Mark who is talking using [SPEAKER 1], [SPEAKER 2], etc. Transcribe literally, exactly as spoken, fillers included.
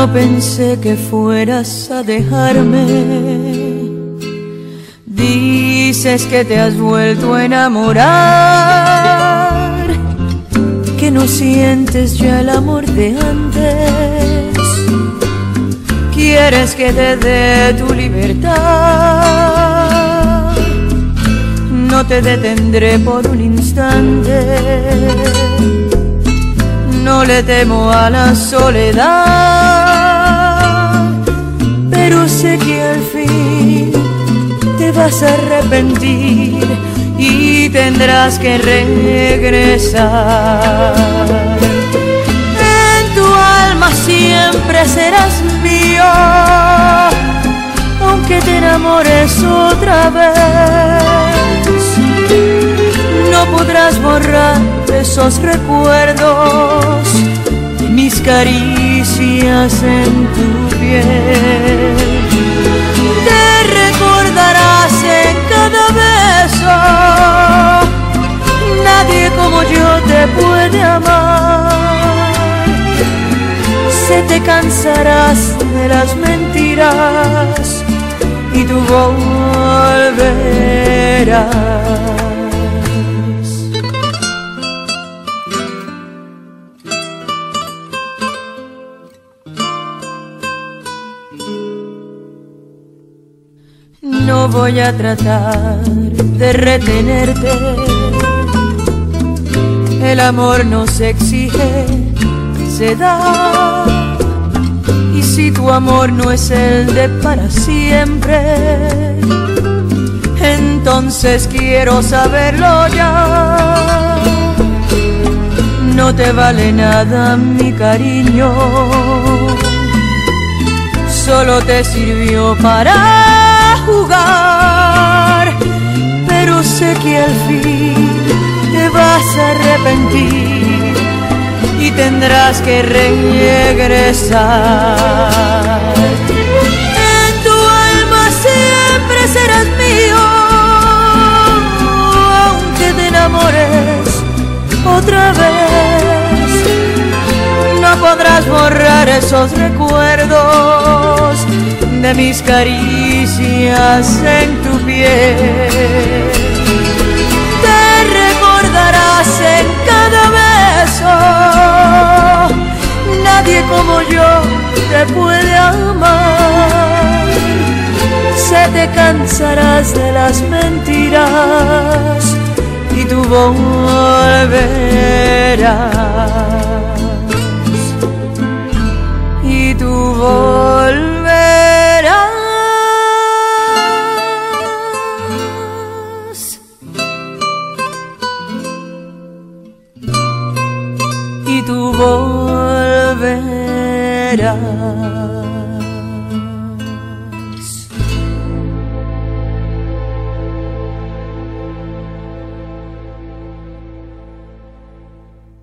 [SPEAKER 1] No pensé que fueras a dejarme. Dices que te has vuelto a enamorar, que no sientes ya el amor de antes. Quieres que te dé tu libertad. No te detendré por un instante. No le temo a la soledad, pero sé que al fin te vas a arrepentir y tendrás que regresar. En tu alma siempre serás mío, aunque te enamores otra vez. No podrás borrar esos recuerdos, mis caricias en tu piel. Te recordarás en cada beso, nadie como yo te puede amar. Se te cansarás de las mentiras y tú volverás. No voy a tratar de retenerte. El amor no se exige, se da. Y si tu amor no es el de para siempre, entonces quiero saberlo ya. No te vale nada mi cariño, solo te sirvió para jugar, pero sé que al fin te vas a arrepentir y tendrás que regresar. En tu alma siempre serás mío, aunque te enamores otra vez. No podrás borrar esos recuerdos de mis caricias en tu piel. Te recordarás en cada beso, nadie como yo te puede amar. Se te cansarás de las mentiras y tú volverás. Y tú volverás. Y tú volverás.